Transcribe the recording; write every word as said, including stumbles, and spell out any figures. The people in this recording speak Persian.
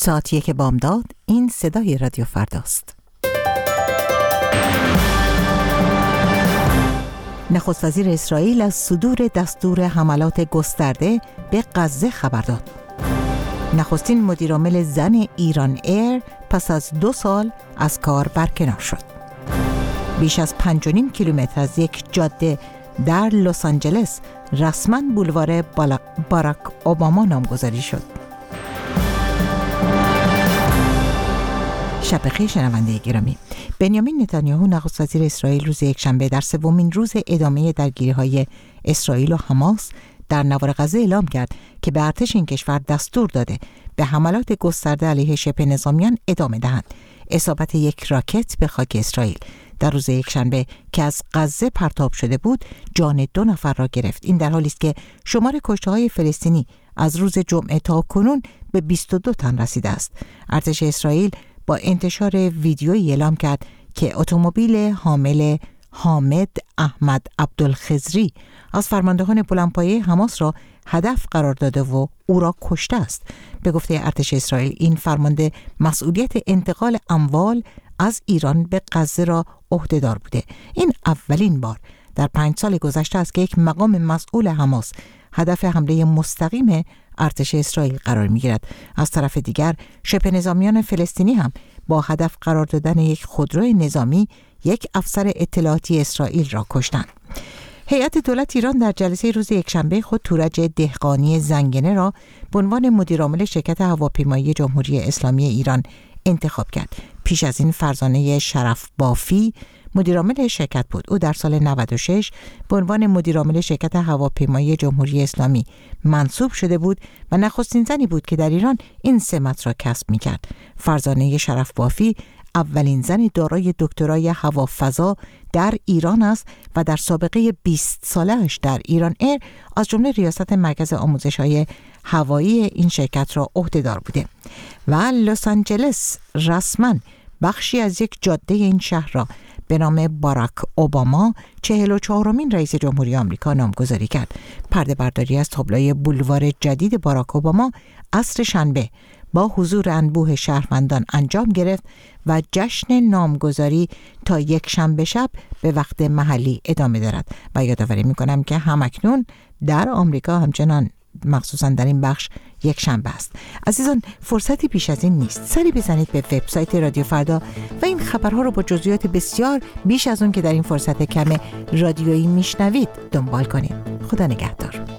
ساعت یک بامداد. این صدای رادیو فرداست. نخست وزیر اسرائیل از صدور دستور حملات گسترده به غزه خبر داد. نخستین مدیرعامل زن ایران ایر پس از دو سال از کار برکنار شد. بیش از پنج و نیم کیلومتر از یک جاده در لس آنجلس رسما بولوار باراک اوباما نامگذاری شد. شب بخیر شنونده گرامی. بنیامین نتانیاهو نخست وزیر اسرائیل روز یکشنبه در سومین روز ادامه درگیری‌های اسرائیل و حماس در نوار غزه اعلام کرد که به ارتش این کشور دستور داده به حملات گسترده علیه شبه نظامیان ادامه دهند. اصابت یک راکت به خاک اسرائیل در روز یکشنبه که از غزه پرتاب شده بود جان دو نفر را گرفت. این در حالی است که شمار کشته‌های فلسطینی از روز جمعه تا کنون به بیست و دو تن رسیده است. ارتش اسرائیل با انتشار ویدیویی اعلام کرد که اتومبیل حامل حامد احمد عبدالخضری از فرماندهان بلندپایه حماس را هدف قرار داده و او را کشته است. به گفته ارتش اسرائیل این فرمانده مسئولیت انتقال اموال از ایران به غزه را عهده‌دار بوده. این اولین بار در پنج سال گذشته است که یک مقام مسئول حماس هدف حمله مستقیم ارتش اسرائیل قرار می‌گیرد. از طرف دیگر شبه نظامیان فلسطینی هم با هدف قرار دادن یک خودرو نظامی یک افسر اطلاعاتی اسرائیل را کشتند. هیئت دولت ایران در جلسه روز یکشنبه خود تورج دهقانی زنگنه را به عنوان مدیرعامل شرکت هواپیمایی جمهوری اسلامی ایران انتخاب کرد. پیش از این فرزانه شرف بافی مدیرعامل شرکت بود. او در سال نود و شش به عنوان مدیرعامل شرکت هواپیمایی جمهوری اسلامی منصوب شده بود و نخستین زنی بود که در ایران این سمت را کسب می‌کرد. فرزانه شرف بافی اولین زن دارای دکترای هوافضا در ایران است و در سابقه بیست ساله‌اش در ایران ایر از جمله ریاست مرکز آموزش‌های هوایی این شرکت را عهده‌دار بوده. و لس آنجلس رسما بخشی از یک جاده این شهر را به نام باراک اوباما چهل و چهارمین رئیس جمهوری آمریکا نامگذاری کرد. پرده برداری از تابلوی بولوار جدید باراک اوباما عصر شنبه با حضور انبوه شهروندان انجام گرفت و جشن نامگذاری تا یک شنبه شب به وقت محلی ادامه دارد. و یادآوری می‌کنم که همکنون در آمریکا همچنان مخصوصا در این بخش یک شنبه است. عزیزان فرصتی پیش از این نیست. سری بزنید به وبسایت رادیو فردا و این خبرها رو با جزئیات بسیار بیش از اون که در این فرصت کم رادیویی میشنوید دنبال کنید. خدا نگهدار.